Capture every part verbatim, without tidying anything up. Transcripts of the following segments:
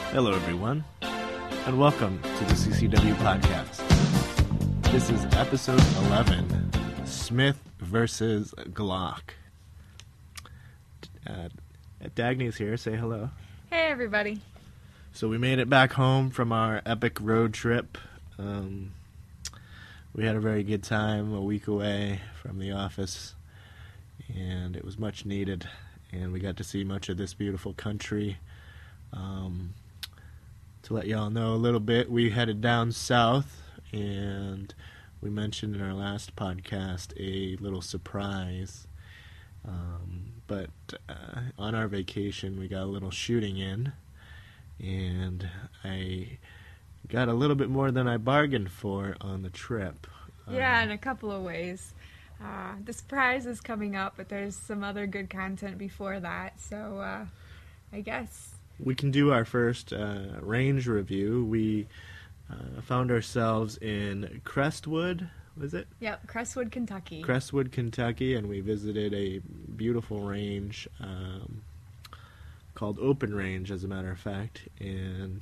Hello, everyone, and welcome to the C C W podcast. This is episode eleven, Smith versus Glock. Uh, Dagny's here. Say hello. Hey, everybody. So we made it back home from our epic road trip. Um, we had a very good time a week away from the office, and it was much needed, and we got to see much of this beautiful country. Um, to let y'all know a little bit, we headed down south, and we mentioned in our last podcast a little surprise. Um, but uh, on our vacation, we got a little shooting in, and I got a little bit more than I bargained for on the trip. Yeah, um, in a couple of ways. Uh, the surprise is coming up, but there's some other good content before that, so uh, I guess. We can do our first uh, range review. We uh, found ourselves in Crestwood, was it? Yep, Crestwood, Kentucky. Crestwood, Kentucky, and we visited a beautiful range um, called Open Range, as a matter of fact. And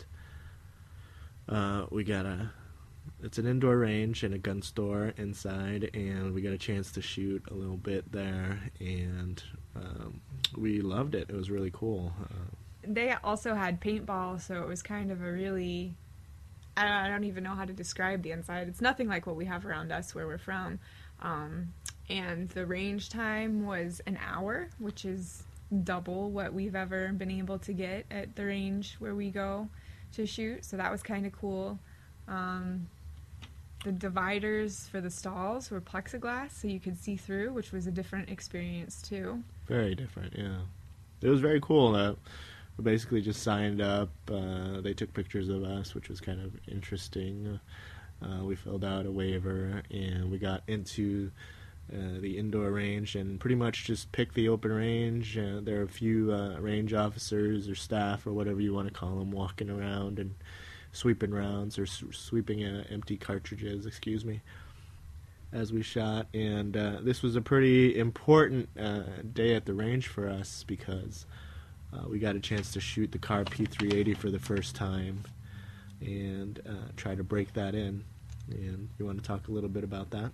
uh, we got a, it's an indoor range and a gun store inside, and we got a chance to shoot a little bit there, and um, we loved it. It was really cool. Uh, They also had paintball, so it was kind of a really, I don't, I don't even know how to describe the inside. It's nothing like what we have around us where we're from. Um, and the range time was an hour, which is double what we've ever been able to get at the range where we go to shoot. So that was kind of cool. Um, the dividers for the stalls were plexiglass, so you could see through, which was a different experience too. Very different, yeah. It was very cool. Uh, We basically just signed up. Uh, they took pictures of us, which was kind of interesting. Uh, we filled out a waiver, and we got into uh, the indoor range and pretty much just picked the open range. Uh, there are a few uh, range officers or staff or whatever you want to call them walking around and sweeping rounds or s- sweeping uh, empty cartridges, excuse me, as we shot. And uh, this was a pretty important uh, day at the range for us because Uh, we got a chance to shoot the Car P three eighty for the first time and uh, try to break that in. And you want to talk a little bit about that?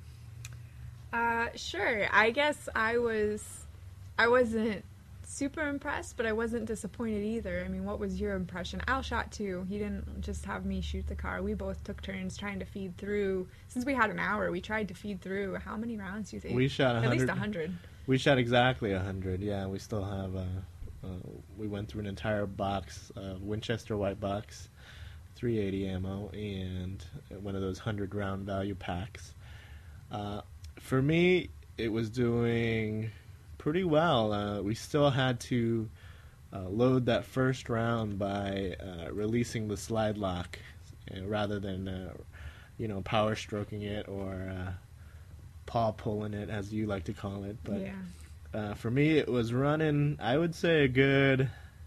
Uh, sure. I guess I was, I wasn't super impressed, but I wasn't disappointed either. I mean, what was your impression? Al shot too. He didn't just have me shoot the car. We both took turns trying to feed through. Since we had an hour, we tried to feed through. How many rounds do you think? We shot one hundred. At least a hundred. We shot exactly one hundred, yeah. We still have, uh, uh, we went through an entire box, uh, Winchester white box, three eighty ammo, and one of those one hundred round value packs. Uh, for me, it was doing pretty well. Uh, we still had to uh, load that first round by uh, releasing the slide lock uh, rather than, uh, you know, power stroking it or uh, paw pulling it, as you like to call it. But Yeah. uh, for me, it was running, I would say, a good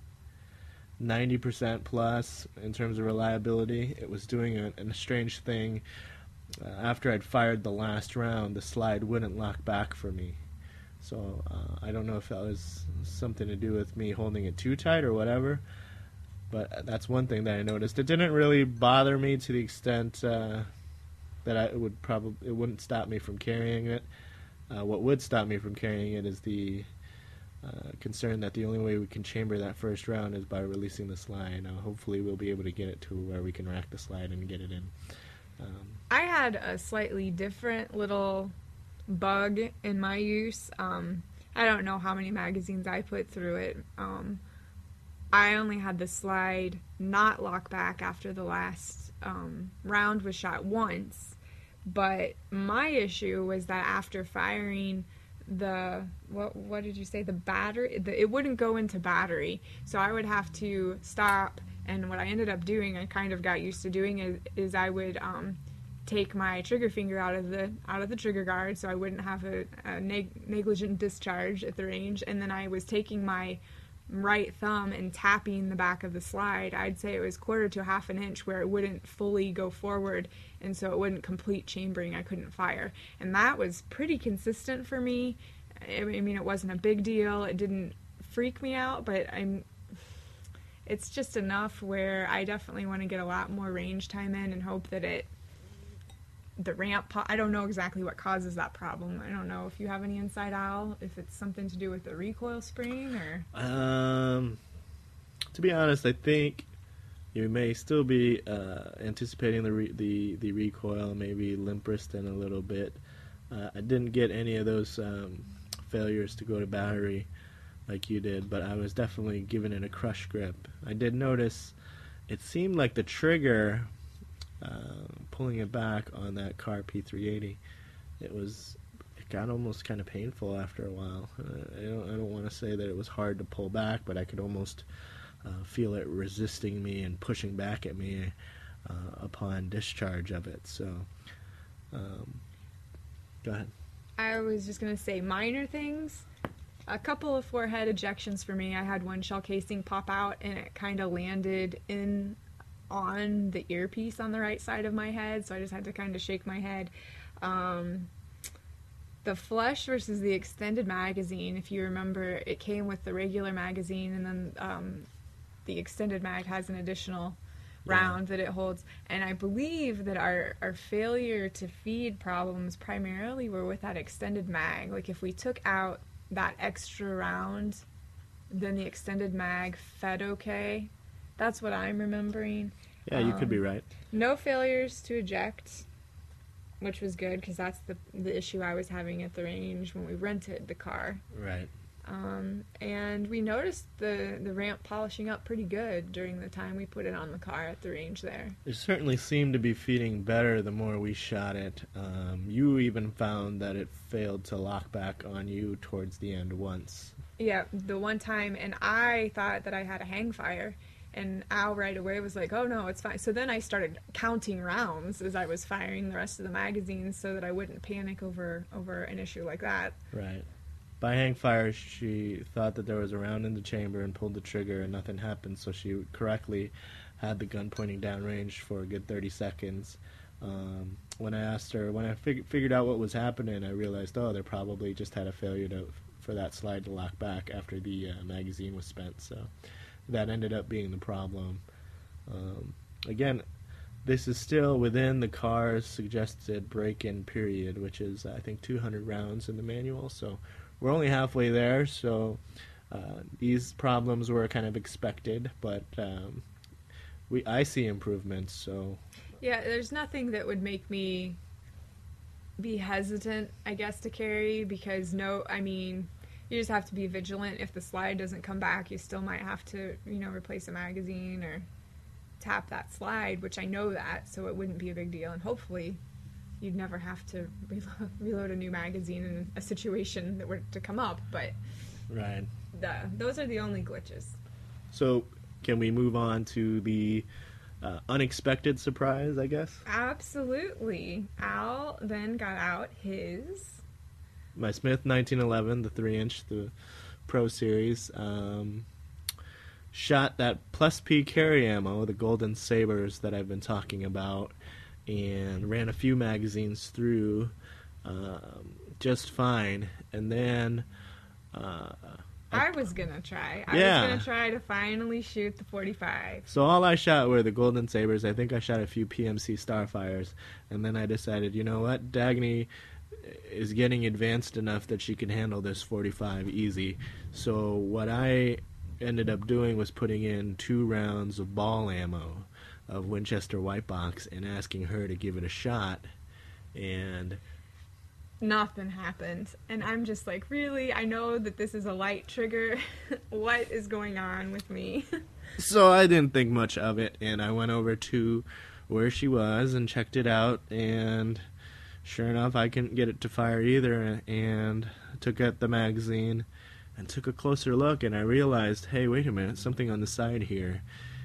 ninety percent plus in terms of reliability. It was doing a, a strange thing. Uh, after I'd fired the last round, the slide wouldn't lock back for me. So uh, I don't know if that was something to do with me holding it too tight or whatever, but that's one thing that I noticed. It didn't really bother me to the extent uh, that I it would probably it wouldn't stop me from carrying it. Uh, what would stop me from carrying it is the uh, concern that the only way we can chamber that first round is by releasing the slide. Uh, hopefully we'll be able to get it to where we can rack the slide and get it in. Um, I had a slightly different little bug in my use. Um, I don't know how many magazines I put through it. Um, I only had the slide not lock back after the last um, round was shot once. But my issue was that after firing the, what what did you say, the battery, the, it wouldn't go into battery. So I would have to stop, and what I ended up doing, I kind of got used to doing, is, is I would um, take my trigger finger out of the out of the trigger guard so I wouldn't have a, a neg- negligent discharge at the range, and then I was taking my right thumb and tapping the back of the slide. I'd say it was quarter to half an inch where it wouldn't fully go forward, and so it wouldn't complete chambering. I couldn't fire, and that was pretty consistent for me. I mean, it wasn't a big deal. It didn't freak me out, but I'm it's just enough where I definitely want to get a lot more range time in and hope that it, the ramp, po- I don't know exactly what causes that problem. I don't know if you have any insight, Al, if it's something to do with the recoil spring or... Um, to be honest, I think you may still be uh, anticipating the, re- the the recoil, maybe limp wristing a little bit. Uh, I didn't get any of those um, failures to go to battery like you did, but I was definitely giving it a crush grip. I did notice it seemed like the trigger, uh, pulling it back on that car P three eighty, it was it got almost kind of painful after a while. Uh, I don't I don't want to say that it was hard to pull back, but I could almost uh, feel it resisting me and pushing back at me uh, upon discharge of it. So, um, go ahead. I was just going to say minor things. A couple of forehead ejections for me. I had one shell casing pop out and it kind of landed in on the earpiece on the right side of my head, so I just had to kind of shake my head. Um, the Flush versus the extended magazine, if you remember, it came with the regular magazine and then um, the extended mag has an additional round yeah. that it holds, and I believe that our, our failure to feed problems primarily were with that extended mag. Like if we took out that extra round, then the extended mag fed okay. That's what I'm remembering. Yeah, you um, could be right. No failures to eject, which was good because that's the the issue I was having at the range when we rented the car. Right. Um, and we noticed the, the ramp polishing up pretty good during the time we put it on the car at the range there. It certainly seemed to be feeding better the more we shot it. Um, you even found that it failed to lock back on you towards the end once. Yeah, the one time, and I thought that I had a hang fire, and Al right away was like, oh no, it's fine. So then I started counting rounds as I was firing the rest of the magazines so that I wouldn't panic over, over an issue like that. Right. By hang fire, she thought that there was a round in the chamber and pulled the trigger and nothing happened, so she correctly had the gun pointing downrange for a good thirty seconds. Um, when I asked her, when I fig- figured out what was happening, I realized, oh, they probably just had a failure to, for that slide to lock back after the uh, magazine was spent, so that ended up being the problem. Um, again, this is still within the car's suggested break-in period, which is, I think, two hundred rounds in the manual, so we're only halfway there, so uh, these problems were kind of expected, but um, we I see improvements. So yeah, there's nothing that would make me be hesitant, I guess, to carry, because no, I mean, you just have to be vigilant. If the slide doesn't come back, you still might have to, you know, replace a magazine or tap that slide, which I know that, so it wouldn't be a big deal, and hopefully you'd never have to reload, reload a new magazine in a situation that were to come up, but right. The, those are the only glitches. So can we move on to the uh, unexpected surprise, I guess? Absolutely. Al then got out his... My Smith nineteen eleven, the three inch, the Pro Series. Um, shot that Plus P carry ammo, the Golden Sabres that I've been talking about, and ran a few magazines through um, just fine. And then... Uh, I, I was going to try. I yeah. was going to try to finally shoot the forty-five. So all I shot were the Golden Sabres. I think I shot a few P M C Starfires. And then I decided, you know what? Dagny is getting advanced enough that she can handle this forty-five easy. So what I ended up doing was putting in two rounds of ball ammo of Winchester White Box and asking her to give it a shot, and nothing happened. And I'm just like, really? I know that this is a light trigger. What is going on with me? So I didn't think much of it, and I went over to where she was and checked it out, and sure enough, I couldn't get it to fire either, and took out the magazine and took a closer look, and I realized, hey, wait a minute, something on the side here,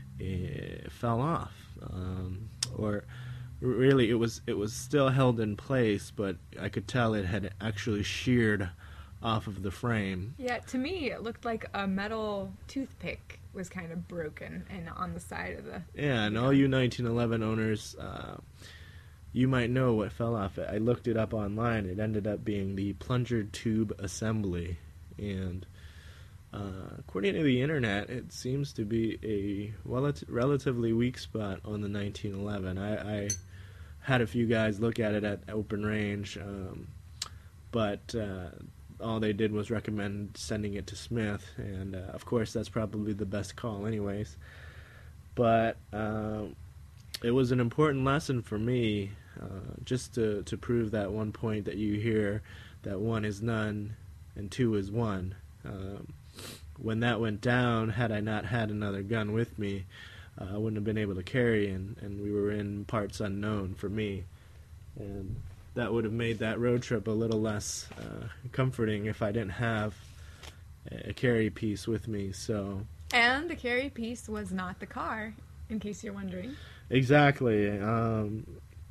it fell off. Um, or really, it was it was still held in place, but I could tell it had actually sheared off of the frame. Yeah, to me, it looked like a metal toothpick was kind of broken and on the side of the... Yeah, and all you nineteen eleven owners, uh, you might know what fell off it. I looked it up online. It ended up being the plunger tube assembly, and Uh, according to the internet, it seems to be a well, relatively weak spot on the nineteen eleven. I, I had a few guys look at it at open range, um, but uh, all they did was recommend sending it to Smith, and uh, of course that's probably the best call anyways. But uh, it was an important lesson for me, uh, just to, to prove that one point that you hear, that one is none and two is one. Um, when that went down, had I not had another gun with me, uh, I wouldn't have been able to carry, and, and we were in parts unknown for me. And that would have made that road trip a little less uh, comforting if I didn't have a carry piece with me. So, and the carry piece was not the car, in case you're wondering. Exactly. Um,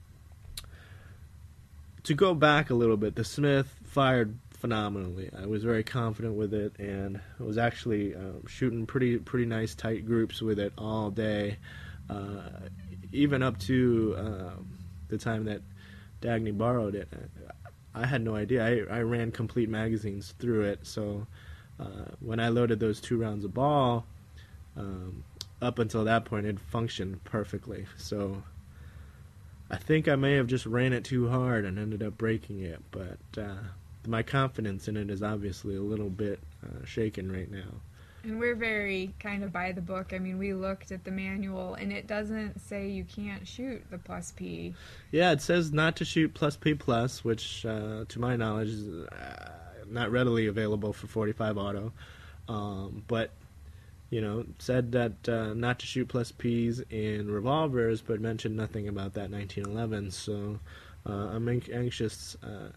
to go back a little bit, the Smith fired phenomenally. I was very confident with it, and I was actually um, shooting pretty pretty nice tight groups with it all day, uh, even up to um, the time that Dagny borrowed it. I had no idea. I, I ran complete magazines through it, so uh, when I loaded those two rounds of ball, um, up until that point it functioned perfectly. So I think I may have just ran it too hard and ended up breaking it, but uh, my confidence in it is obviously a little bit uh, shaken right now. And we're very kind of by the book. I mean, we looked at the manual, and it doesn't say you can't shoot the plus P. Yeah, it says not to shoot plus P plus, which, uh, to my knowledge, is uh, not readily available for forty-five auto. Um, but, you know, said that uh, not to shoot plus Ps in revolvers, but mentioned nothing about that nineteen eleven. So uh, I'm anxious. Uh,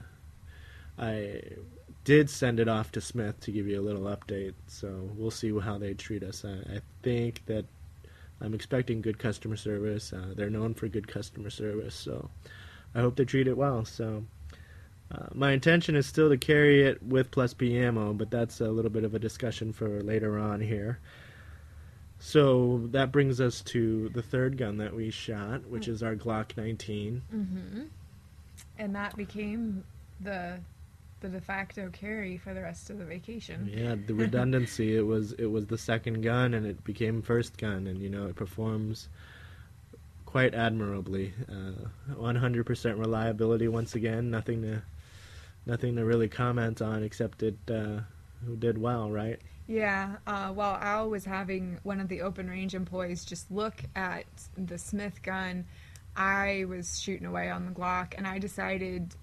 I did send it off to Smith to give you a little update, so we'll see how they treat us. I, I think that I'm expecting good customer service. Uh, they're known for good customer service, so I hope they treat it well. So uh, my intention is still to carry it with plus P ammo, but that's a little bit of a discussion for later on here. So that brings us to the third gun that we shot, which is our Glock nineteen. Mm-hmm. And that became the the de facto carry for the rest of the vacation. Yeah, the redundancy. it was it was the second gun, and it became first gun, and you know it performs quite admirably. Uh, one hundred percent reliability once again. Nothing to nothing to really comment on, except it uh, did well, right? Yeah. Uh, while Al was having one of the open range employees just look at the Smith gun, I was shooting away on the Glock, and I decided,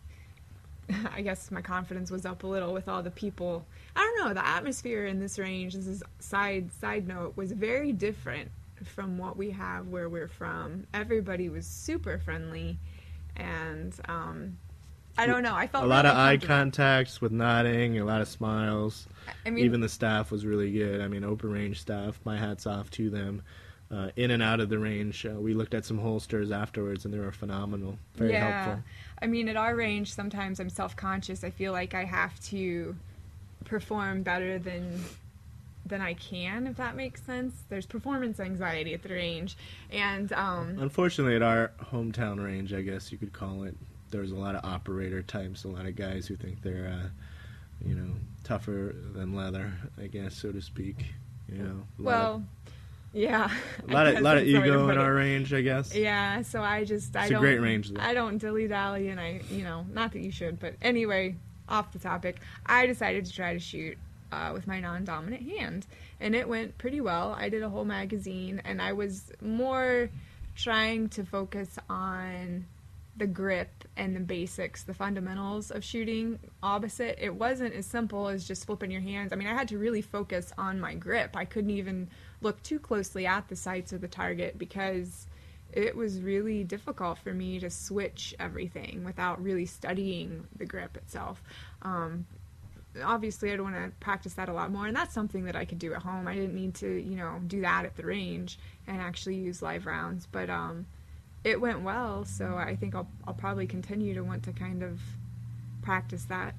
I guess my confidence was up a little with all the people. I don't know, the atmosphere in this range, this is side side note, was very different from what we have where we're from. Everybody was super friendly, and um, I don't know, I felt a lot really of eye contacts with nodding, a lot of smiles. I mean, even the staff was really good. I mean, open range staff, my hat's off to them. Uh, in and out of the range, uh, we looked at some holsters afterwards, and they were phenomenal. Very yeah. helpful. I mean, at our range, sometimes I'm self-conscious. I feel like I have to perform better than than I can, if that makes sense. There's performance anxiety at the range, and um, unfortunately, at our hometown range, I guess you could call it, there's a lot of operator types, a lot of guys who think they're, uh, you know, tougher than leather, I guess, so to speak. You know. Well. Of, Yeah, a lot of a lot of ego in our range, I guess. Yeah, so I just I it's don't a great range, though. I don't dilly dally, and I you know not that you should, but anyway, off the topic. I decided to try to shoot uh, with my non-dominant hand, and it went pretty well. I did a whole magazine, and I was more trying to focus on the grip and the basics, the fundamentals of shooting opposite. It wasn't as simple as just flipping your hands. I mean, I had to really focus on my grip. I couldn't even look too closely at the sights or the target because it was really difficult for me to switch everything without really studying the grip itself. Um, obviously, I'd want to practice that a lot more, and that's something that I could do at home. I didn't need to, you know, do that at the range and actually use live rounds, but um, it went well, so I think I'll, I'll probably continue to want to kind of practice that.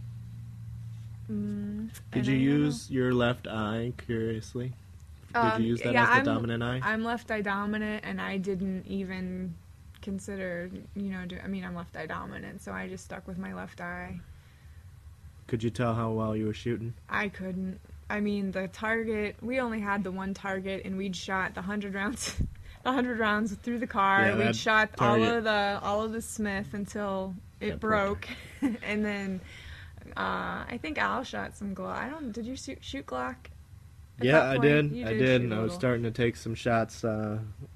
Mm, Did you use your left eye, curiously? Did Um, you use that yeah, as the I'm, dominant eye? I'm left eye dominant, and I didn't even consider, you know, do, I mean, I'm left eye dominant, so I just stuck with my left eye. Could you tell how well you were shooting? I couldn't. I mean, the target, we only had the one target, and we'd shot the hundred rounds, the hundred rounds through the car. Yeah, that we'd shot all target- of the all of the Smith until it That poor broke, and then uh, I think Al shot some Glock. I don't. Did you shoot, shoot Glock? At Yeah, that I point? did. You I did did, shoot and a I was little. starting to take some shots uh,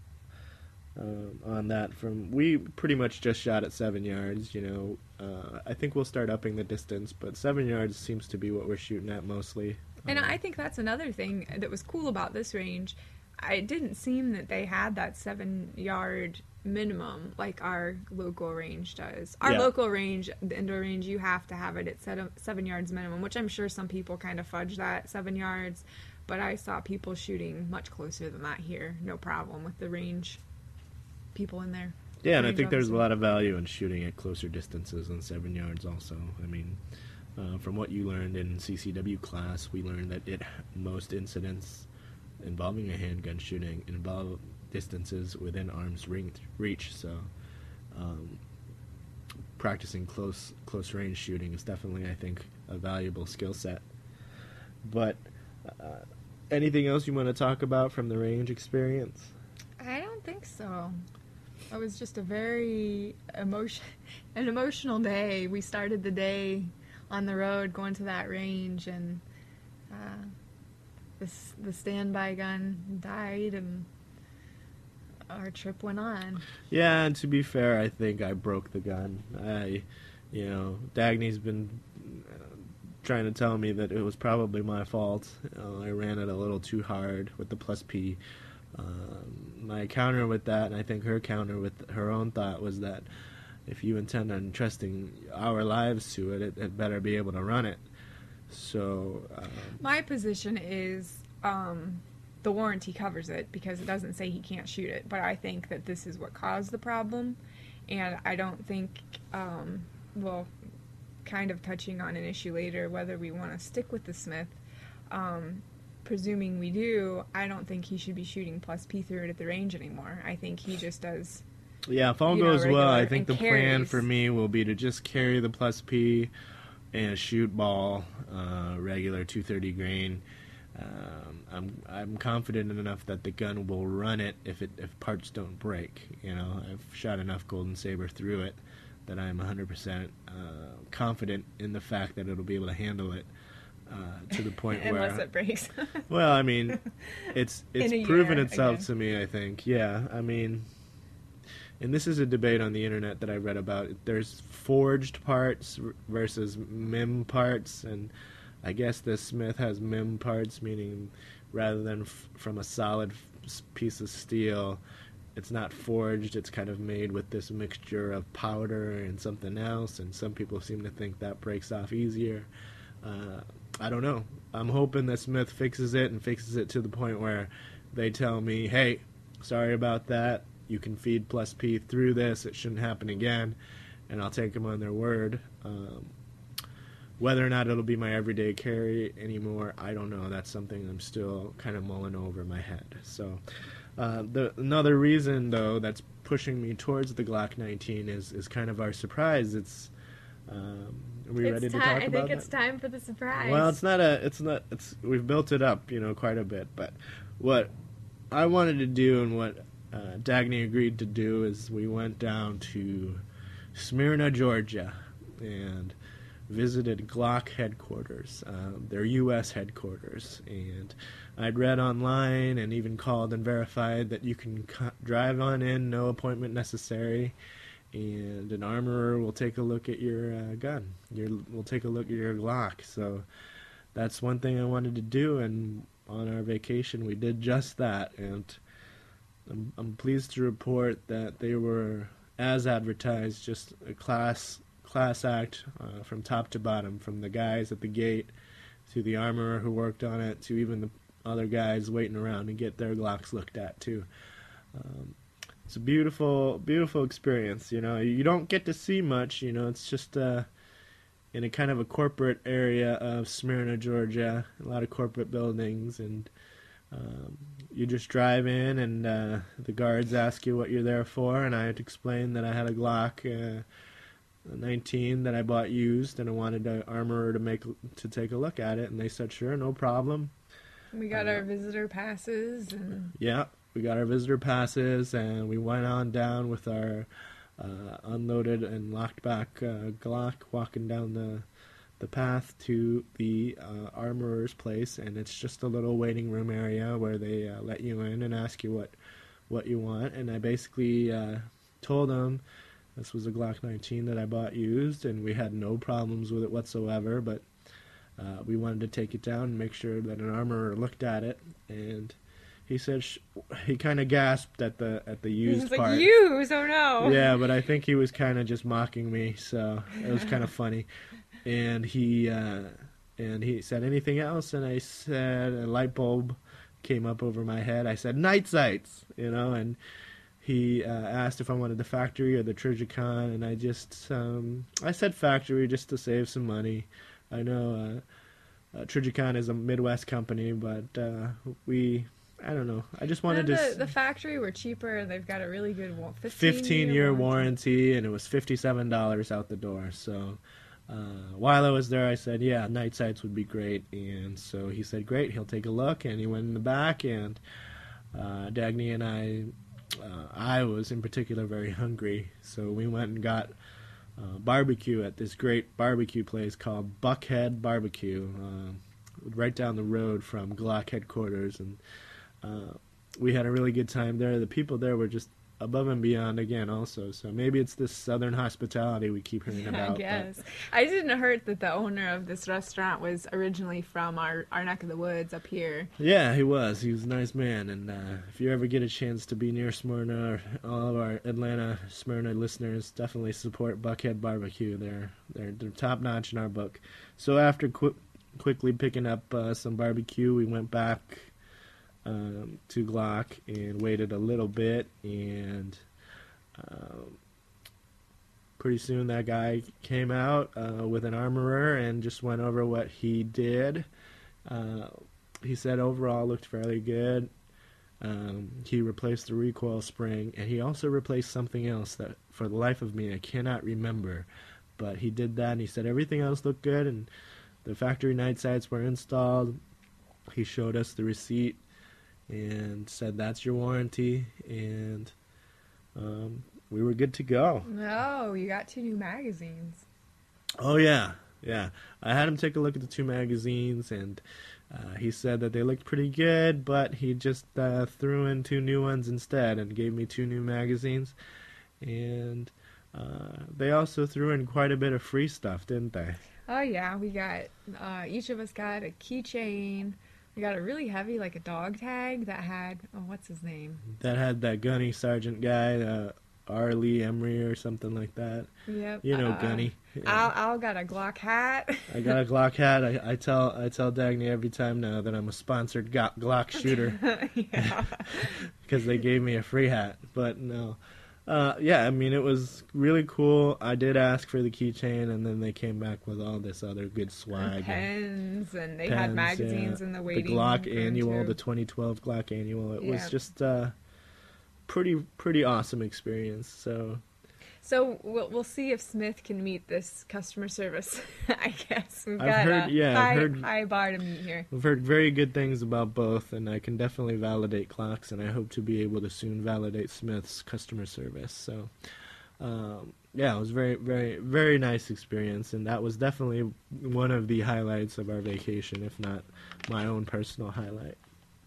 uh, on that. From we pretty much just shot at seven yards. You know, uh, I think we'll start upping the distance, but seven yards seems to be what we're shooting at mostly. And Um, I think that's another thing that was cool about this range. It didn't seem that they had that seven yard minimum like our local range does. Our Yeah. local range, the indoor range, you have to have it at seven, seven yards minimum, which I'm sure some people kind of fudge that seven yards. But I saw people shooting much closer than that here, no problem with the range people in there. Yeah, and I range think there's a officer. lot of value in shooting at closer distances than seven yards also. I mean, uh, from what you learned in C C W class, we learned that it most incidents involving a handgun shooting involve distances within arm's ring, reach. So um, practicing close close range shooting is definitely, I think, a valuable skill set. But uh, anything else you want to talk about from the range experience? I don't think so. It was just a very emotion, an emotional day. We started the day on the road going to that range, and uh, this the standby gun died, and our trip went on. Yeah, and to be fair, I think I broke the gun. I, you know, Dagny's been uh, trying to tell me that it was probably my fault. Uh, I ran it a little too hard with the plus P. Um, my counter with that, and I think her counter with her own thought, was that if you intend on trusting our lives to it, it, it better be able to run it. So, um, My position is um, the warranty covers it because it doesn't say he can't shoot it, but I think that this is what caused the problem, and I don't think, um, well, kind of touching on an issue later, whether we want to stick with the Smith, um, presuming we do, I don't think he should be shooting plus P through it at the range anymore. I think he just does. yeah, if all You know, goes well, I regular think the and plan carries. for me will be to just carry the plus P and shoot ball, uh, regular two thirty grain. Um, I'm I'm confident enough that the gun will run it if it if parts don't break. You know, I've shot enough Golden Saber through it that I'm one hundred percent uh, confident in the fact that it'll be able to handle it uh, to the point Unless where. it breaks. Well, I mean, it's it's In a proven year, itself again. to me, I think. Yeah, I mean, and this is a debate on the internet that I read about. There's forged parts r- versus M I M parts, and I guess the Smith has M I M parts, meaning rather than f- from a solid f- s- piece of steel, it's not forged. It's kind of made with this mixture of powder and something else, and some people seem to think that breaks off easier. Uh, I don't know. I'm hoping that Smith fixes it and fixes it to the point where they tell me, hey, sorry about that. You can feed plus P through this. It shouldn't happen again. And I'll take them on their word. Um, whether or not it'll be my everyday carry anymore, I don't know. That's something I'm still kind of mulling over in my head. So uh, the another reason, though, that's pushing me towards the Glock nineteen is, is kind of our surprise. It's um, are we ready It's to ti- talk I about think it's that? time for the surprise. Well, it's not a, it's not, it's, we've built it up, you know, quite a bit, but what I wanted to do and what uh, Dagny agreed to do is we went down to Smyrna, Georgia, and visited Glock headquarters, um, their U S headquarters, and I'd read online and even called and verified that you can co- drive on in, no appointment necessary, and an armorer will take a look at your uh, gun. Your will take a look at your Glock. So that's one thing I wanted to do, and on our vacation we did just that. And I'm, I'm pleased to report that they were, as advertised, just a class class act uh, from top to bottom, from the guys at the gate to the armorer who worked on it to even the other guys waiting around to get their Glocks looked at too. Um, It's a beautiful, beautiful experience. You know, you don't get to see much. You know, it's just uh, in a kind of a corporate area of Smyrna, Georgia. A lot of corporate buildings, and um, you just drive in, and uh, the guards ask you what you're there for, and I had to explain that I had a Glock uh, nineteen that I bought used, and I wanted the armorer to make to take a look at it, and they said sure, no problem. We got uh, our visitor passes and Yeah, we got our visitor passes, and we went on down with our uh, unloaded and locked back uh, Glock, walking down the the path to the uh, armorer's place, and it's just a little waiting room area where they uh, let you in and ask you what what you want. And I basically uh, told them this was a Glock nineteen that I bought used, and we had no problems with it whatsoever, but uh, we wanted to take it down and make sure that an armorer looked at it. And he said sh- he kind of gasped at the at the used he's like, part. use, oh no. Yeah, but I think he was kind of just mocking me, so it was kind of funny. And he uh, and he said, anything else? And I said, a light bulb came up over my head. I said, night sights, you know. And he uh, asked if I wanted the factory or the Trijicon, and I just um, I said factory just to save some money. I know uh, uh, Trijicon is a Midwest company, but uh, we. I don't know. I just wanted no, the, to. The factory were cheaper. They've got a really good fifteen, fifteen year year warranty, and it was fifty-seven dollars out the door. So uh, while I was there, I said, yeah, night sights would be great. And so he said, great, he'll take a look. And he went in the back, and uh, Dagny and I, uh, I was in particular very hungry. So we went and got uh, barbecue at this great barbecue place called Buckhead Barbecue, uh, right down the road from Glock headquarters. And Uh, we had a really good time there. The people there were just above and beyond again also. So maybe it's this southern hospitality we keep hearing about. I guess. I didn't heard that the owner of this restaurant was originally from our, our neck of the woods up here. Yeah, he was. He was a nice man. And uh, if you ever get a chance to be near Smyrna, or all of our Atlanta, Smyrna listeners, definitely support Buckhead Barbecue. They're, they're, they're top-notch in our book. So after qu- quickly picking up uh, some barbecue, we went back Um, to Glock and waited a little bit, and um, pretty soon that guy came out uh, with an armorer and just went over what he did. Uh, he said overall looked fairly good. Um, he replaced the recoil spring, and he also replaced something else that for the life of me I cannot remember, but he did that, and he said everything else looked good, and the factory night sights were installed. He showed us the receipt and said that's your warranty, and um, we were good to go. No, you got two new magazines. Oh yeah, yeah. I had him take a look at the two magazines, and uh, he said that they looked pretty good, but he just uh, threw in two new ones instead and gave me two new magazines. And uh, they also threw in quite a bit of free stuff, didn't they? Oh yeah, we got uh, each of us got a keychain. We got a really heavy, like a dog tag that had, oh, what's his name? That had that Gunny Sergeant guy, uh, R. Lee Emery or something like that. Yep. You know, uh, Gunny. Yeah. Al, Al got a Glock hat. I got a Glock hat. I, I tell I tell Dagny every time now that I'm a sponsored Go- Glock shooter. Yeah. Because they gave me a free hat. But no. Uh, yeah, I mean, it was really cool. I did ask for the keychain, and then they came back with all this other good swag. Pens, and they pens, had magazines yeah. in the waiting The Glock room Annual, too. the twenty twelve Glock Annual. It Yeah. was just uh pretty pretty awesome experience. So So we'll we'll see if Smith can meet this customer service. I guess we've I've got heard- a yeah, I've high, heard- high bar to meet here. I've heard very good things about both, and I can definitely validate Glock's, and I hope to be able to soon validate Smith's customer service. So, um, yeah, it was very, very, very nice experience, and that was definitely one of the highlights of our vacation, if not my own personal highlight.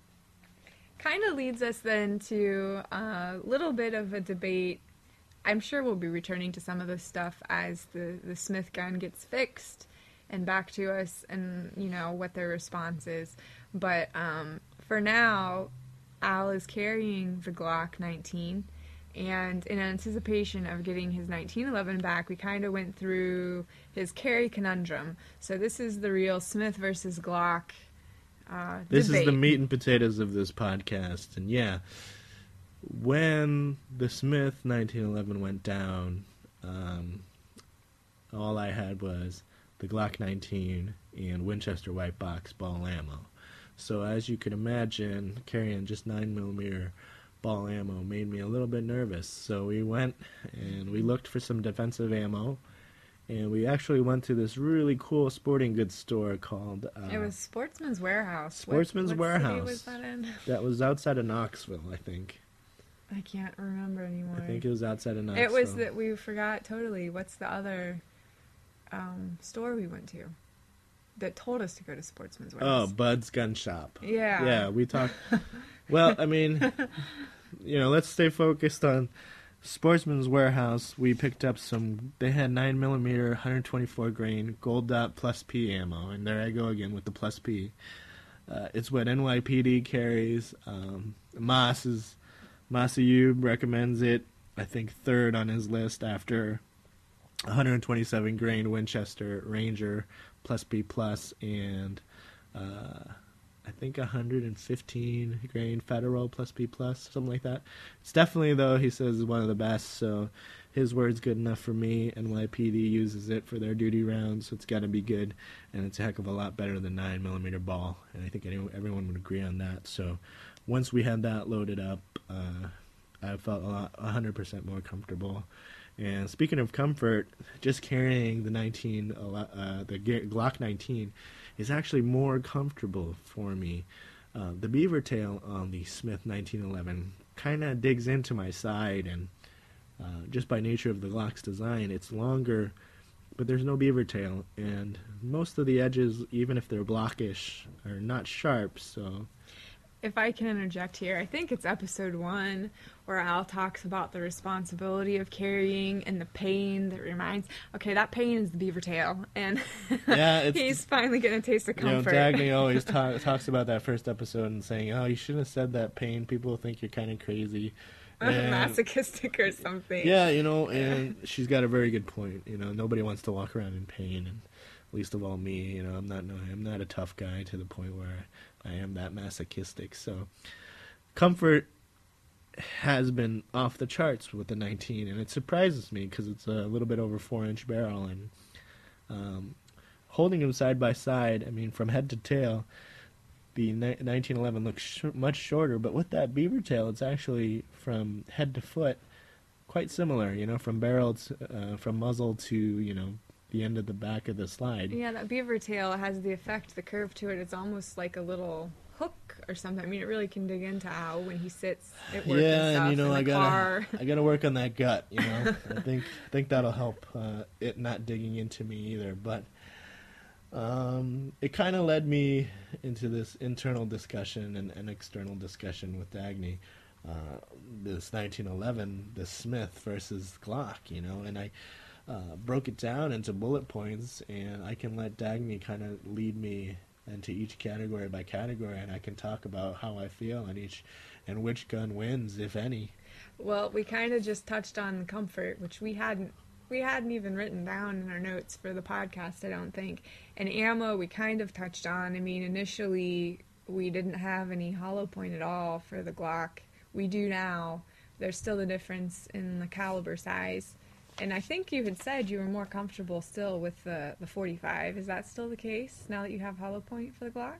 Kind of leads us then to a little bit of a debate. I'm sure we'll be returning to some of this stuff as the, the Smith gun gets fixed and back to us, and, you know, what their response is. But um, for now, Al is carrying the Glock nineteen, and in anticipation of getting his nineteen eleven back, we kind of went through his carry conundrum. So this is the real Smith versus Glock uh, This debate. is the meat and potatoes of this podcast, and yeah, when the Smith nineteen eleven went down, um, all I had was the Glock nineteen and Winchester White Box ball ammo. So as you can imagine, carrying just nine millimeter ball ammo made me a little bit nervous. So we went and we looked for some defensive ammo, And we actually went to this really cool sporting goods store called... Uh, it was Sportsman's Warehouse. Sportsman's what, what Warehouse. City was that in? That was outside of Knoxville, I think. I can't remember anymore. I think it was outside of Knoxville. It was that we forgot totally. What's the other um, store we went to that told us to go to Sportsman's Warehouse? Oh, Bud's Gun Shop. Yeah. Yeah, we talked... Well, I mean, you know, let's stay focused on Sportsman's Warehouse. We picked up some... They had nine millimeter, one twenty-four grain, gold dot plus P ammo. And there I go again with the plus P. Uh, it's what N Y P D carries. Um, Moss is... Moss Ayub recommends it, I think, third on his list after one twenty-seven grain Winchester Ranger plus P plus and uh, I think one fifteen grain Federal plus P plus, something like that. It's definitely, though, he says, is one of the best, so his word's good enough for me. N Y P D uses it for their duty rounds, so it's got to be good, and it's a heck of a lot better than nine millimeter ball, and I think anyone, everyone would agree on that. So once we had that loaded up, uh, I felt a lot, one hundred percent more comfortable. And speaking of comfort, just carrying the nineteen, uh, the Glock nineteen is actually more comfortable for me. Uh, the beaver tail on the Smith nineteen eleven kind of digs into my side, and uh, just by nature of the Glock's design, it's longer, but there's no beaver tail, and most of the edges, even if they're blockish, are not sharp, so... If I can interject here, I think it's episode one where Al talks about the responsibility of carrying and the pain that reminds. Okay, that pain is the beaver tail, and yeah, it's, he's finally getting a taste of comfort. You know, Dagny always talk, talks about that first episode and saying, "Oh, you shouldn't have said that pain. People think you're kind of crazy, and, masochistic or something." Yeah, you know, and she's got a very good point. You know, nobody wants to walk around in pain, and least of all me. You know, I'm not. No, I'm not a tough guy to the point where I am that masochistic. So, comfort has been off the charts with the nineteen, and it surprises me because it's a little bit over four inch barrel, and um, holding them side by side, I mean, from head to tail, the ni- nineteen eleven looks sh- much shorter, but with that beaver tail, it's actually from head to foot quite similar. You know, from barrel to, uh, from muzzle to, you know, the end of the back of the slide. Yeah, that beaver tail has the effect, the curve to it. It's almost like a little hook or something. I mean, it really can dig into Al when he sits at work yeah, and stuff and you know, in I the gotta, car. I gotta work on that gut. You know, I think, I think that'll help uh, it not digging into me either. But um, it kind of led me into this internal discussion and, and external discussion with Dagny. Uh, this nineteen eleven, the Smith versus Glock. You know, and I. Uh, broke it down into bullet points, and I can let Dagny kind of lead me into each category by category, and I can talk about how I feel on each and which gun wins, if any. Well, we kind of just touched on comfort, which we hadn't we hadn't even written down in our notes for the podcast, I don't think. And ammo, we kind of touched on. I mean, initially we didn't have any hollow point at all for the Glock. We do now. There's still a difference in the caliber size. And I think you had said you were more comfortable still with the, the forty-five. Is that still the case now that you have hollow point for the Glock?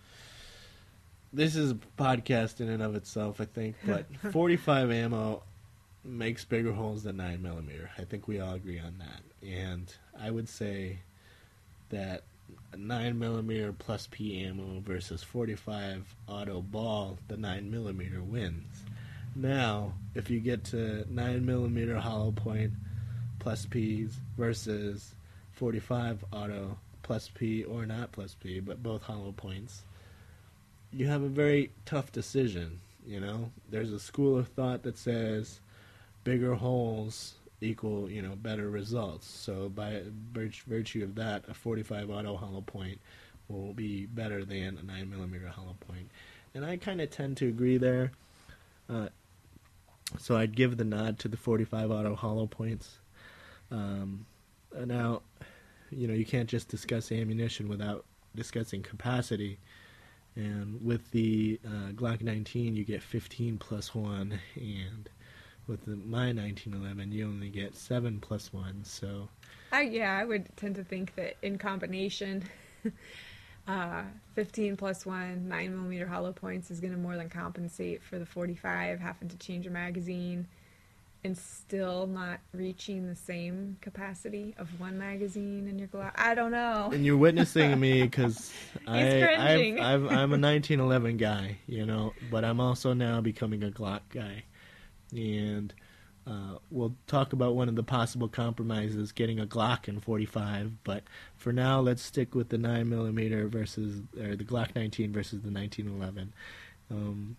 This is a podcast in and of itself, I think, but forty-five ammo makes bigger holes than nine millimeter. I think we all agree on that. And I would say that nine millimeter plus P ammo versus forty-five auto ball, the nine millimeter wins. Now, if you get to nine millimeter hollow point plus P's versus forty-five auto plus P or not plus P, but both hollow points, you have a very tough decision. You know, there's a school of thought that says bigger holes equal, you know, better results. So by virtue of that, a forty-five auto hollow point will be better than a nine millimeter hollow point. And I kind of tend to agree there. Uh, so I'd give the nod to the forty-five auto hollow points. Um, now, you know, you can't just discuss ammunition without discussing capacity. And with the uh, Glock nineteen, you get fifteen plus one, and with the, my nineteen eleven, you only get seven plus one. So, I yeah, I would tend to think that in combination, uh, fifteen plus one, nine millimeter hollow points is going to more than compensate for the forty-five having to change a magazine. and still not reaching the same capacity of one magazine in your Glock. I don't know. And you're witnessing me because I, cringing. I've, I've, I'm a nineteen eleven guy, you know, but I'm also now becoming a Glock guy. And uh, we'll talk about one of the possible compromises, getting a Glock in forty-five. But for now, let's stick with the nine millimeter versus, or the Glock nineteen versus the nineteen eleven. Um,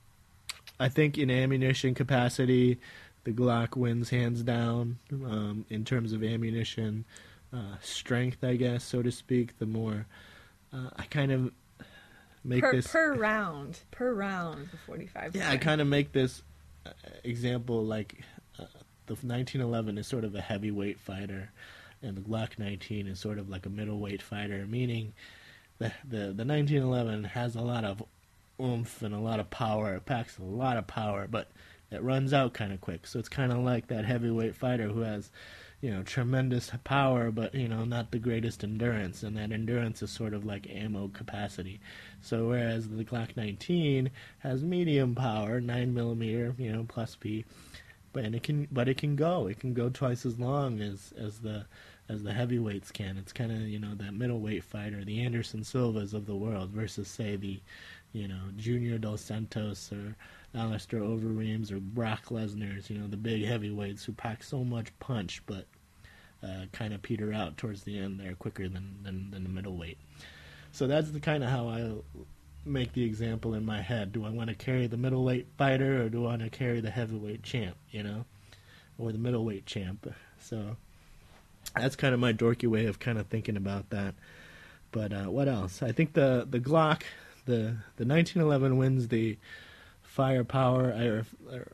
I think in ammunition capacity, the Glock wins hands down um, in terms of ammunition uh, strength, I guess, so to speak. The more uh, I kind of make per, this per round, per round, the forty-five. Yeah, I kind of make this uh, example like uh, the nineteen eleven is sort of a heavyweight fighter, and the Glock nineteen is sort of like a middleweight fighter. Meaning, the the the nineteen eleven has a lot of oomph and a lot of power. It packs a lot of power, but it runs out kind of quick. So it's kind of like that heavyweight fighter who has, you know, tremendous power, but, you know, not the greatest endurance. And that endurance is sort of like ammo capacity. So whereas the Glock nineteen has medium power, nine millimeter, you know, plus P, but and it can, but it can go. It can go twice as long as as the as the heavyweights can. It's kind of, you know, that middleweight fighter, the Anderson Silvas of the world, versus say the, you know, Junior Dos Santos or Alistair Overeems or Brock Lesnar's, you know, the big heavyweights who pack so much punch, but uh, kind of peter out towards the end there quicker than, than, than the middleweight. So that's the kind of how I make the example in my head. Do I want to carry the middleweight fighter, or do I want to carry the heavyweight champ, you know, or the middleweight champ? So that's kind of my dorky way of kind of thinking about that. But uh, what else? I think the, the Glock, the, the nineteen eleven wins the firepower, or, or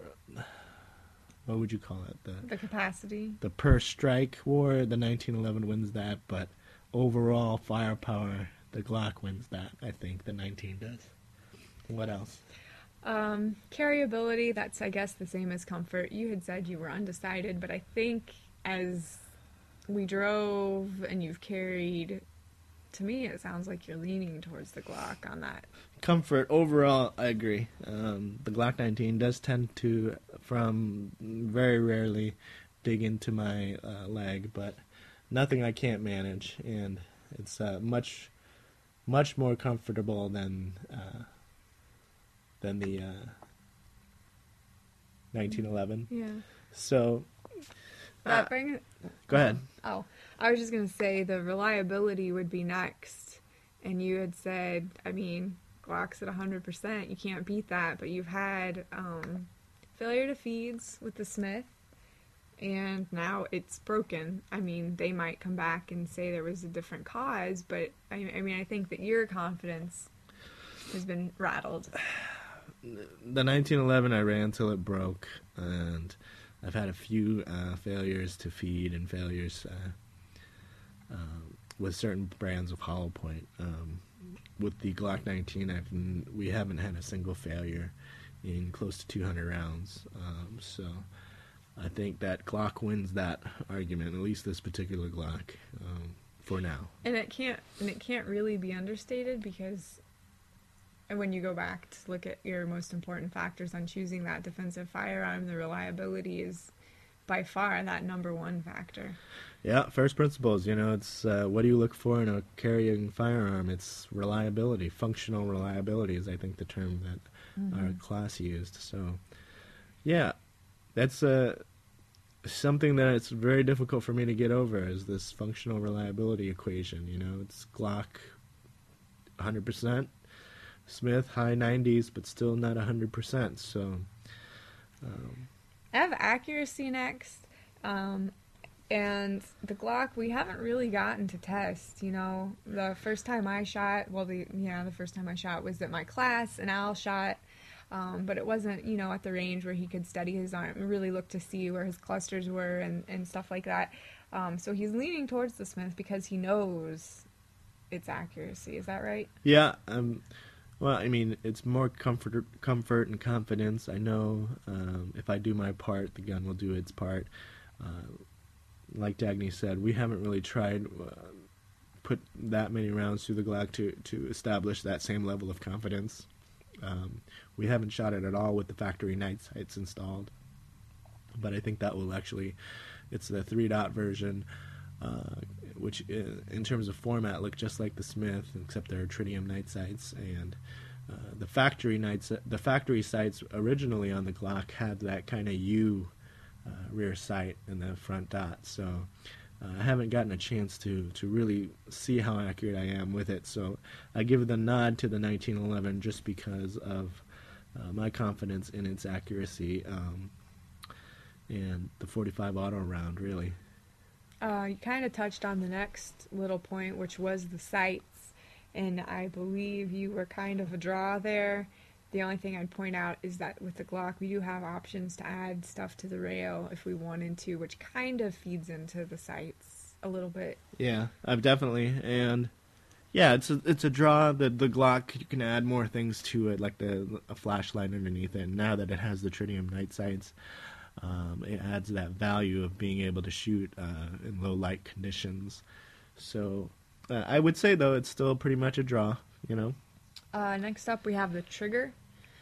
what would you call it? The, the capacity. The per strike war, the nineteen eleven wins that, but overall firepower, the Glock wins that. I think the nineteen does. What else? Um, carryability, that's, I guess, the same as comfort. You had said you were undecided, but I think as we drove and you've carried, to me it sounds like you're leaning towards the Glock on that. Comfort, overall, I agree. Um, the Glock nineteen does tend to, from very rarely, dig into my uh, leg, but nothing I can't manage, and it's uh, much, much more comfortable than uh, than the uh, nineteen eleven. Yeah. So, That uh, bring go ahead. Oh, I was just gonna say the reliability would be next, and you had said, I mean, Glock's at one hundred percent. You can't beat that, but you've had um, failure to feeds with the Smith, and now it's broken. I mean, they might come back and say there was a different cause, but I, I mean, I think that your confidence has been rattled. The nineteen eleven I ran till it broke, and I've had a few uh, failures to feed and failures uh, uh, with certain brands of hollow point. Um, with the Glock nineteen, I've n- we haven't had a single failure in close to two hundred rounds. Um, so I think that Glock wins that argument, at least this particular Glock, um, for now. And it can't and it can't really be understated, because when you go back to look at your most important factors on choosing that defensive firearm, the reliability is by far that number one factor. Yeah, first principles, you know, it's uh, what do you look for in a carrying firearm? It's reliability. Functional reliability is, I think, the term that mm-hmm. our class used. So, yeah, that's uh, something that it's very difficult for me to get over, is this functional reliability equation. You know, it's Glock one hundred percent, Smith high nineties, but still not one hundred percent. So, um, I have accuracy next. Um, And the Glock, we haven't really gotten to test, you know. The first time I shot, well, the yeah, the first time I shot was at my class, and Al shot, um, but it wasn't, you know, at the range where he could steady his arm and really look to see where his clusters were and, and stuff like that. Um, so he's leaning towards the Smith because he knows its accuracy. Is that right? Yeah. Um, well, I mean, it's more comfort, comfort and confidence. I know um, if I do my part, the gun will do its part. Uh, Like Dagny said, we haven't really tried uh, put that many rounds through the Glock to, to establish that same level of confidence. Um, we haven't shot it at all with the factory night sights installed. but I think that will actually, it's the three dot version, uh, which uh, in terms of format look just like the Smith, except they're tritium night sights. And uh, the factory nights, the factory sights originally on the Glock had that kind of U uh, rear sight in the front dot. So uh, I haven't gotten a chance to to really see how accurate I am with it. So I give the nod to the nineteen eleven just because of uh, my confidence in its accuracy. Um, and the forty-five auto round, really. Uh, you kind of touched on the next little point, which was the sights, and I believe you were kind of a draw there. The only thing I'd point out is that with the Glock, we do have options to add stuff to the rail if we wanted to, which kind of feeds into the sights a little bit. Yeah, I've definitely, and yeah, it's a, it's a draw. The the Glock, you can add more things to it, like the a flashlight underneath it. And now that it has the tritium night sights, Um, it adds that value of being able to shoot uh, in low light conditions. So uh, I would say, though, it's still pretty much a draw, you know. Uh, next up, we have the trigger.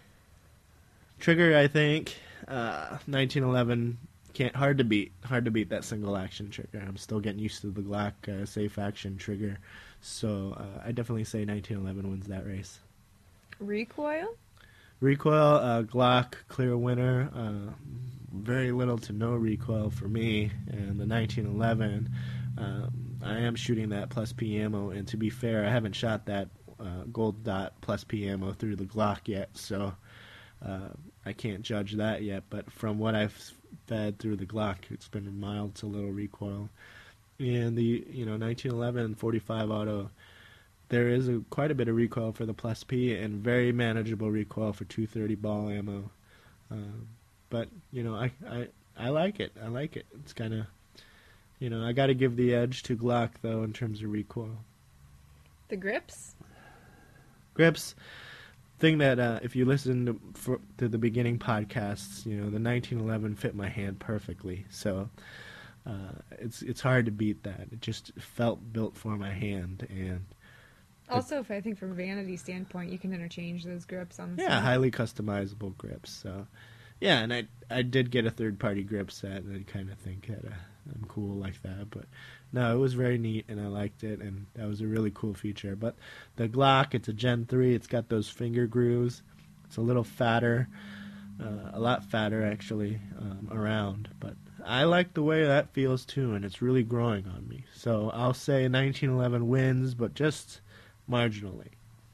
Trigger, I think, uh, nineteen eleven, can't hard to beat. Hard to beat that single action trigger. I'm still getting used to the Glock uh, safe action trigger. So uh, I definitely say nineteen eleven wins that race. Recoil? Recoil, uh, Glock, clear winner. Uh, very little to no recoil for me. And the nineteen eleven, um, I am shooting that plus P ammo. And to be fair, I haven't shot that uh, gold dot plus P ammo through the Glock yet. So uh, I can't judge that yet. But from what I've fed through the Glock, it's been mild to little recoil. And the you know nineteen eleven forty-five auto, there is a, quite a bit of recoil for the plus P and very manageable recoil for two thirty ball ammo. Um, but, you know, I, I, I like it. I like it. It's kind of, you know, I got to give the edge to Glock, though, in terms of recoil. The grips? Grips, thing that uh, if you listen to, for, to the beginning podcasts, you know, the nineteen eleven fit my hand perfectly. So uh, it's it's hard to beat that. It just felt built for my hand. And also, if I think from a vanity standpoint, you can interchange those grips on the yeah, side. highly customizable grips. So yeah, and I I did get a third party grip set, and I kind of think that uh, I'm cool like that. But no, it was very neat, and I liked it, and that was a really cool feature. But the Glock, it's a Gen three. It's got those finger grooves. It's a little fatter, uh, a lot fatter actually um, around, but I like the way that feels too, and it's really growing on me. So I'll say nineteen eleven wins, but just marginally.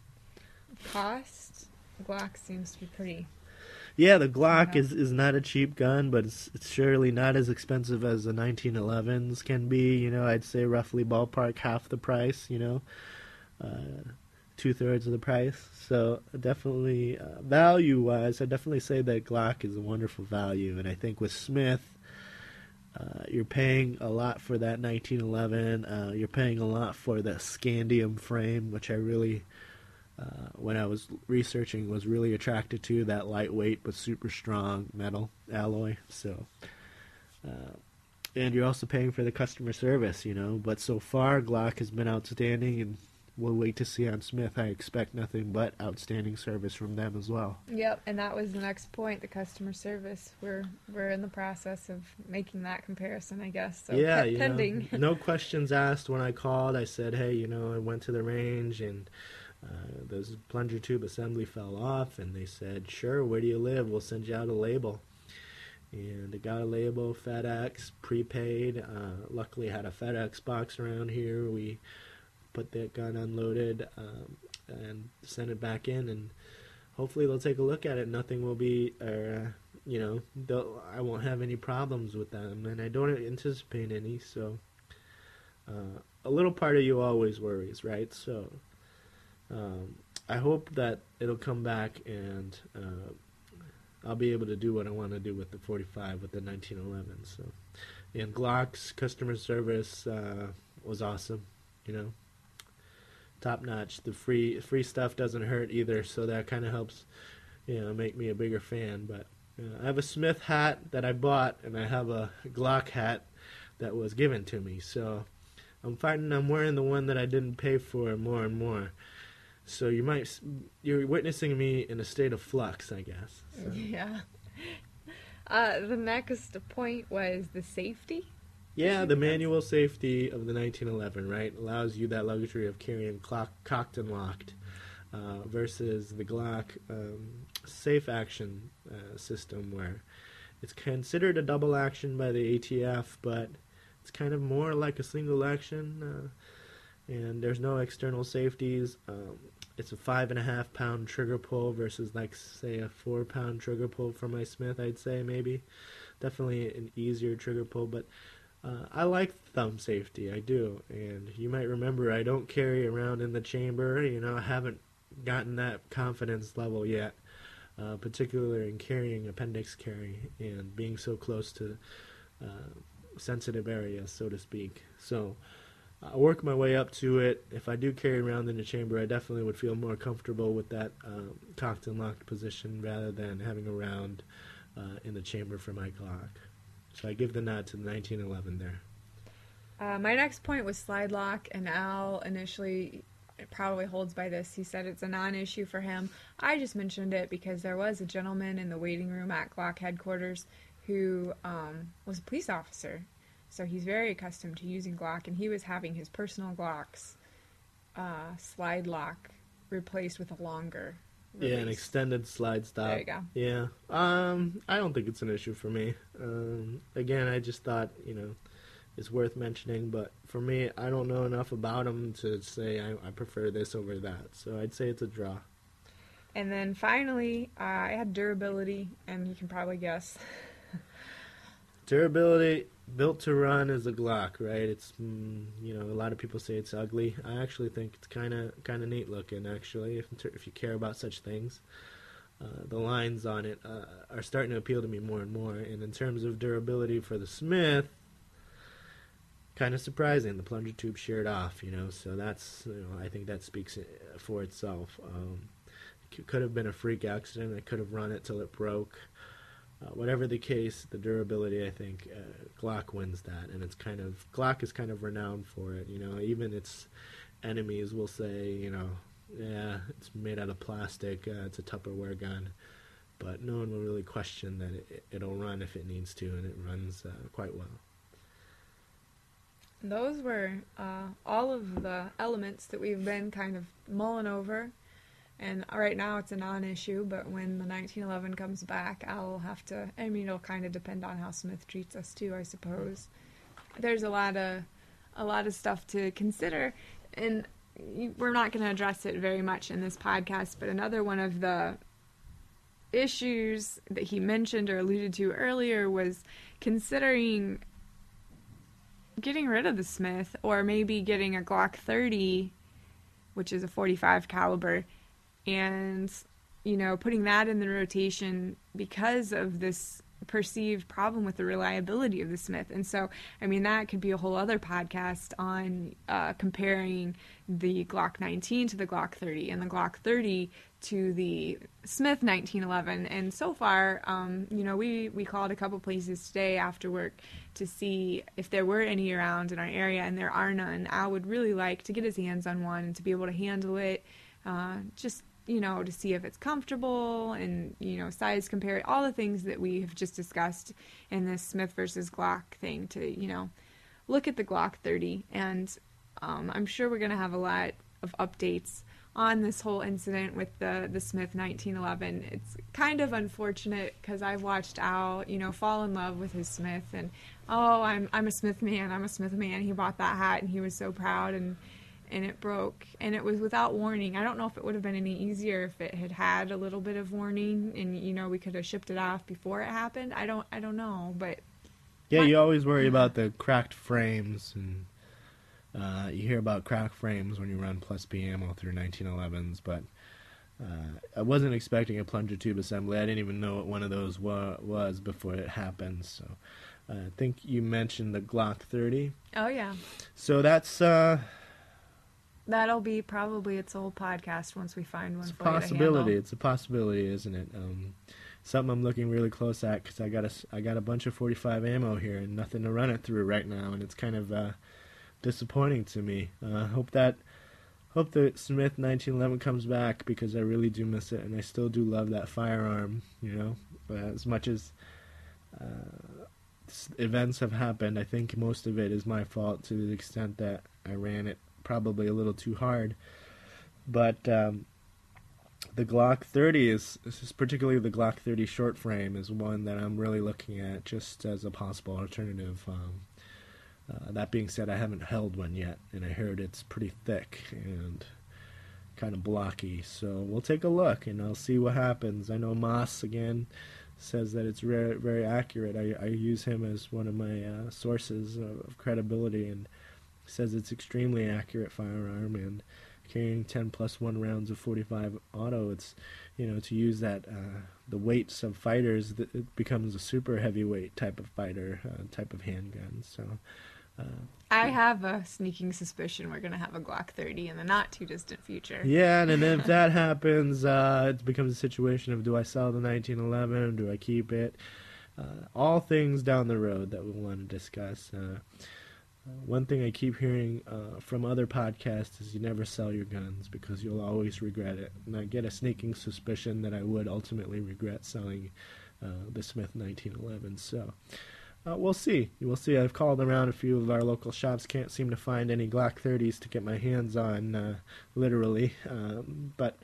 Cost? Glock seems to be pretty. Yeah, the Glock Yeah. is, is not a cheap gun, but it's, it's surely not as expensive as the nineteen elevens can be. You know, I'd say roughly ballpark half the price, you know, uh, two-thirds of the price. So definitely, uh, value-wise, I definitely say that Glock is a wonderful value. And I think with Smith, uh, you're paying a lot for that nineteen eleven. Uh, you're paying a lot for the scandium frame, which I really... Uh, when I was researching, was really attracted to that lightweight but super strong metal alloy. So, uh, and you're also paying for the customer service, you know. But so far, Glock has been outstanding, and we'll wait to see on Smith. I expect nothing but outstanding service from them as well. Yep, and that was the next point, the customer service. We're we're in the process of making that comparison, I guess. So yeah, pe- you pending. know, no questions asked when I called. I said, hey, you know, I went to the range and Uh, those plunger tube assembly fell off, and they said, sure, where do you live? We'll send you out a label. And I got a label, FedEx, prepaid. Uh, luckily, had a FedEx box around here. We put that gun unloaded um, and sent it back in, and hopefully they'll take a look at it. Nothing will be, uh, you know, they'll- I won't have any problems with them, and I don't anticipate any. So uh, a little part of you always worries, right? So Um, I hope that it'll come back and uh, I'll be able to do what I want to do with the forty-five with the nineteen eleven. So, and Glock's customer service uh, was awesome, you know, top notch. The free free stuff doesn't hurt either, so that kind of helps, you know, make me a bigger fan. But uh, I have a Smith hat that I bought, and I have a Glock hat that was given to me. So I'm finding I'm wearing the one that I didn't pay for more and more. So you might, you're witnessing me in a state of flux, I guess. So. Yeah. Uh, the next point was the safety. Yeah, the manual safety of the nineteen eleven, right, allows you that luxury of carrying clock, cocked and locked, uh, versus the Glock um, safe action uh, system, where it's considered a double action by the A T F, but it's kind of more like a single action, uh, and there's no external safeties. Um, it's a five and a half pound trigger pull versus, like, say, a four pound trigger pull for my Smith. I'd say maybe definitely an easier trigger pull, but Uh, I like thumb safety, I do, and you might remember I don't carry around in the chamber. You know, I haven't gotten that confidence level yet, uh, particularly in carrying appendix carry and being so close to uh, sensitive areas, so to speak. So I work my way up to it. If I do carry around in the chamber, I definitely would feel more comfortable with that um, cocked and locked position rather than having a round uh, in the chamber for my Glock. So I give the nod to the nineteen eleven there. Uh, my next point was slide lock, and Al initially probably holds by this. He said it's a non-issue for him. I just mentioned it because there was a gentleman in the waiting room at Glock headquarters who um, was a police officer. So he's very accustomed to using Glock, and he was having his personal Glocks uh, slide lock replaced with a longer release. Yeah, an extended slide stop. There you go. Yeah. Um, I don't think it's an issue for me. Um, again, I just thought, you know, it's worth mentioning, but for me, I don't know enough about them to say I, I prefer this over that. So I'd say it's a draw. And then finally, uh, I had durability, and you can probably guess. Durability, built to run is a Glock, right? It's, mm, you know, a lot of people say it's ugly. I actually think it's kind of kind of neat looking, actually, if if you care about such things. Uh, the lines on it uh, are starting to appeal to me more and more. And in terms of durability for the Smith, kind of surprising. The plunger tube sheared off, you know, so that's, you know, I think that speaks for itself. Um, it could have been a freak accident. I could have run it till it broke. Uh, whatever the case, the durability, I think, uh, Glock wins that, and it's kind of, Glock is kind of renowned for it, you know, even its enemies will say, you know, yeah, it's made out of plastic, uh, it's a Tupperware gun, but no one will really question that it, it'll run if it needs to, and it runs uh, quite well. Those were uh, all of the elements that we've been kind of mulling over. And right now it's a non-issue, but when the nineteen eleven comes back, I'll have to, I mean, it'll kind of depend on how Smith treats us too, I suppose. There's a lot of, a lot of stuff to consider, and we're not going to address it very much in this podcast, but another one of the issues that he mentioned or alluded to earlier was considering getting rid of the Smith, or maybe getting a Glock thirty, which is a forty-five caliber, and, you know, putting that in the rotation because of this perceived problem with the reliability of the Smith. And so, I mean, that could be a whole other podcast on uh, comparing the Glock nineteen to the Glock thirty and the Glock thirty to the Smith nineteen eleven. And so far, um, you know, we, we called a couple places today after work to see if there were any around in our area, and there are none. Al would really like to get his hands on one and to be able to handle it, uh, just, you know, to see if it's comfortable and, you know, size compare, all the things that we have just discussed in this Smith versus Glock thing, to, you know, look at the Glock thirty. And um, I'm sure we're going to have a lot of updates on this whole incident with the, the Smith nineteen eleven. It's kind of unfortunate because I've watched Al, you know, fall in love with his Smith, and, oh, I'm I'm a Smith man, I'm a Smith man. He bought that hat and he was so proud, and and it broke, and it was without warning. I don't know if it would have been any easier if it had had a little bit of warning, and, you know, we could have shipped it off before it happened. I don't I don't know, but yeah, you always worry about the cracked frames, and uh, you hear about cracked frames when you run plus B ammo through nineteen elevens, but uh, I wasn't expecting a plunger tube assembly. I didn't even know what one of those wa- was before it happened, so uh, I think you mentioned the Glock thirty. Oh, yeah. So that's... Uh, That'll be probably its old podcast once we find one it's a for you to possibility. handle. It's a possibility, isn't it? Um, something I'm looking really close at, because I got a, I got a bunch of forty-five ammo here and nothing to run it through right now, and it's kind of uh, disappointing to me. I uh, hope that hope the Smith nineteen eleven comes back, because I really do miss it, and I still do love that firearm. You know, uh, as much as uh, s- events have happened. I think most of it is my fault to the extent that I ran it probably a little too hard. But um, the Glock thirty is, is particularly the Glock thirty short frame is one that I'm really looking at just as a possible alternative. Um, uh, that being said, I haven't held one yet, and I heard it's pretty thick and kind of blocky. So we'll take a look, and I'll see what happens. I know Moss again says that it's very, very accurate. I, I use him as one of my uh, sources of, of credibility, and says it's extremely accurate firearm, and carrying ten plus one rounds of forty-five auto, it's, you know, to use that, uh, the weights of fighters, it becomes a super heavyweight type of fighter, uh, type of handgun. So, uh, I have a sneaking suspicion we're going to have a Glock thirty in the not too distant future. yeah, and then if that happens, uh, it becomes a situation of, do I sell the nineteen eleven, do I keep it? Uh, all things down the road that we want to discuss. Uh, Uh, one thing I keep hearing uh, from other podcasts is you never sell your guns because you'll always regret it. And I get a sneaking suspicion that I would ultimately regret selling uh, the Smith nineteen eleven. So uh, we'll see. We'll see. I've called around a few of our local shops. Can't seem to find any Glock thirties to get my hands on, uh, literally. Um, but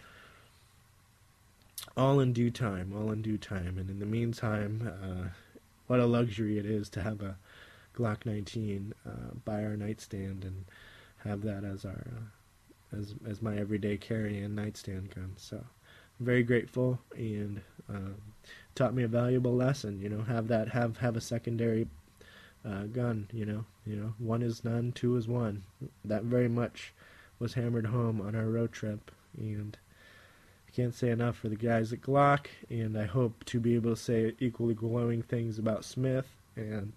all in due time. All in due time. And in the meantime, uh, what a luxury it is to have a Glock nineteen uh, by our nightstand and have that as our uh, as as my everyday carry and nightstand gun. So I'm very grateful, and um, taught me a valuable lesson. You know, have that have have a secondary uh, gun. You know, you know, one is none, two is one. That very much was hammered home on our road trip, and I can't say enough for the guys at Glock. And I hope to be able to say equally glowing things about Smith. And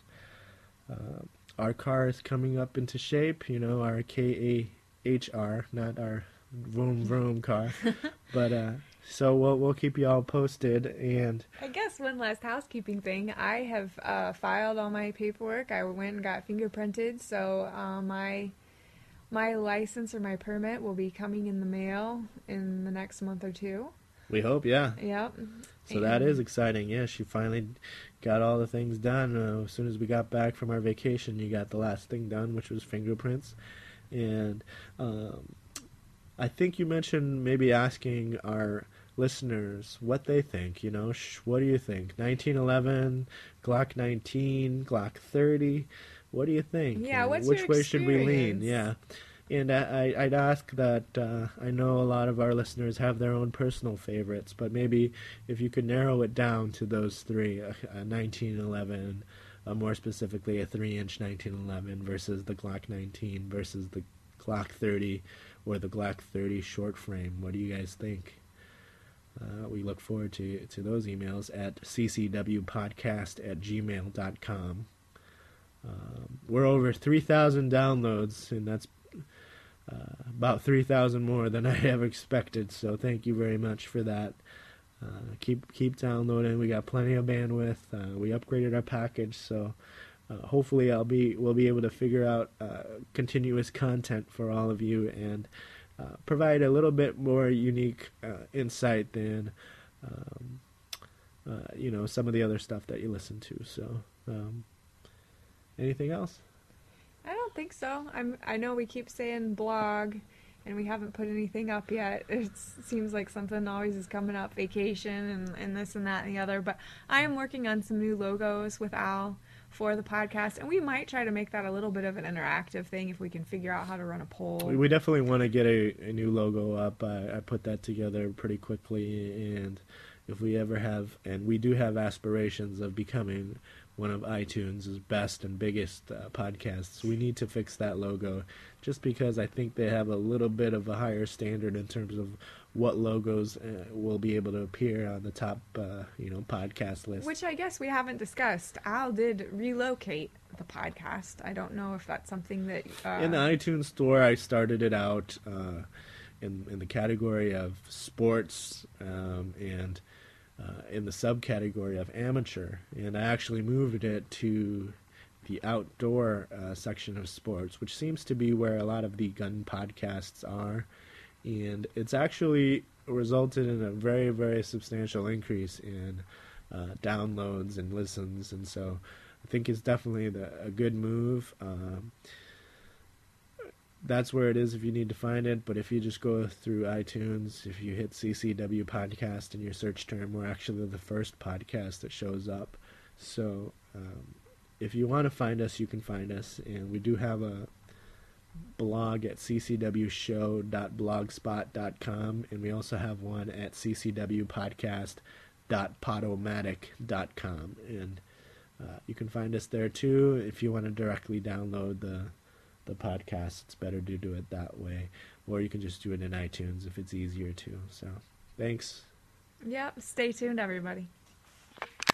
Uh, our car is coming up into shape, you know, our K A H R, not our vroom vroom car. But uh, so we'll we'll keep you all posted. And I guess one last housekeeping thing. I have uh, filed all my paperwork. I went and got fingerprinted, so uh, my my license or my permit will be coming in the mail in the next month or two. we hope, yeah. Yep. So that is exciting. Yeah, she finally got all the things done. Uh, as soon as we got back from our vacation, you got the last thing done, which was fingerprints. And um, I think you mentioned maybe asking our listeners what they think. You know, sh- what do you think? nineteen eleven, Glock nineteen, Glock thirty. What do you think? Yeah, Uh, what's which your way should we lean? experience? Yeah. And I, I'd ask that, uh, I know a lot of our listeners have their own personal favorites, but maybe if you could narrow it down to those three, a, a nineteen eleven, uh, more specifically a three-inch nineteen eleven versus the Glock nineteen versus the Glock thirty or the Glock thirty short frame. What do you guys think? Uh, we look forward to, to those emails at c c w podcast at gmail dot com. Um, we're over three thousand downloads, and that's Uh, about three thousand more than I ever expected, so thank you very much for that. Uh, keep keep downloading. We got plenty of bandwidth. Uh, we upgraded our package, so uh, hopefully I'll be we'll be able to figure out uh, continuous content for all of you and uh, provide a little bit more unique uh, insight than um, uh, you know, some of the other stuff that you listen to. So, um, anything else? I don't think so. I'm. I know we keep saying blog, and we haven't put anything up yet. It seems like something always is coming up, vacation and, and this and that and the other. But I am working on some new logos with Al for the podcast, and we might try to make that a little bit of an interactive thing if we can figure out how to run a poll. We definitely want to get a, a new logo up. I, I put that together pretty quickly, and if we ever have, and we do have aspirations of becoming one of iTunes' best and biggest uh, podcasts, we need to fix that logo just because I think they have a little bit of a higher standard in terms of what logos uh, will be able to appear on the top uh, you know, podcast list. Which I guess we haven't discussed. Al did relocate the podcast. I don't know if that's something that... Uh... In the iTunes store, I started it out uh, in, in the category of sports um, and... Uh, in the subcategory of amateur, and I actually moved it to the outdoor uh, section of sports, which seems to be where a lot of the gun podcasts are, and it's actually resulted in a very, very substantial increase in uh, downloads and listens, and so I think it's definitely the, a good move. Um, that's where it is if you need to find it, but if you just go through iTunes, if you hit C C W Podcast in your search term, we're actually the first podcast that shows up. So um, if you want to find us, you can find us, and we do have a blog at c c w show dot blogspot dot com, and we also have one at c c w podcast dot podomatic dot com, and uh, you can find us there too. If you want to directly download the the podcast, it's better to do it that way, or you can just do it in iTunes if it's easier too. So thanks. Yep, stay tuned, everybody.